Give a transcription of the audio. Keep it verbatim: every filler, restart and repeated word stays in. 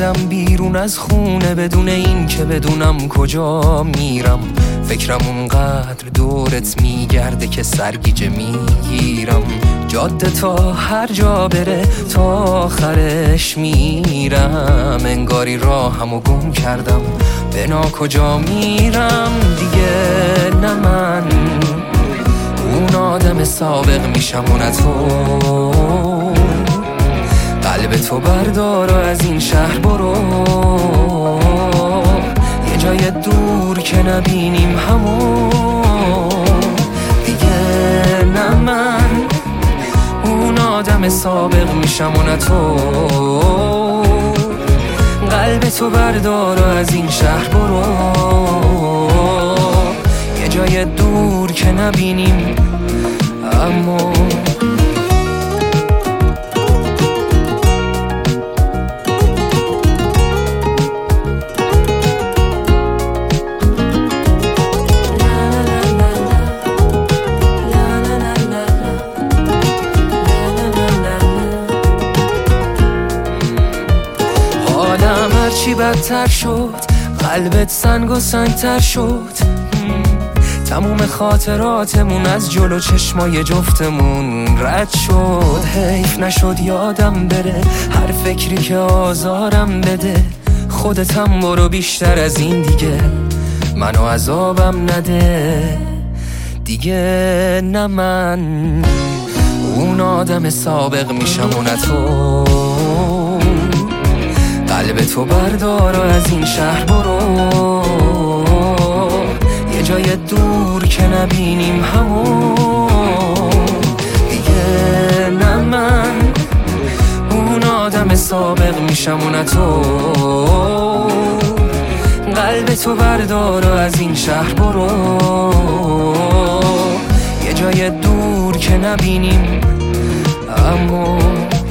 اومدم بیرون از خونه بدون این که بدونم کجا میرم. فکرم اونقدر دورت میگرده که سرگیجه میگیرم. جاده تا هر جا بره تا آخرش میرم. انگاری راهمو گم کردم به ناکجا میرم. دیگه نه من اون آدم سابق میشم و نه تو. قلب تو بردار و از این شهر برو. یه جای دور که نبینیم همون. دیگه نه من اون آدم سابق میشم و نه تو. قلب تو بردار و از این شهر برو. یه جای دور که نبینیم اما. هرچی بدتر شد قلبت سنگ و سنگتر شد. تموم خاطراتمون از جلو چشمای جفتمون رد شد. حیف نشد یادم بره هر فکری که آزارم بده. خودتم برو بیشتر از این دیگه منو عذابم نده. دیگه نه من اون آدم سابق میشم و نه تو. قلب تو بردار و از این شهر برو. یه جای دور که نبینیم همون. دیگه نه من اون آدم سابق میشم و نه تو. قلب تو بردار و از این شهر برو. یه جای دور که نبینیم اما.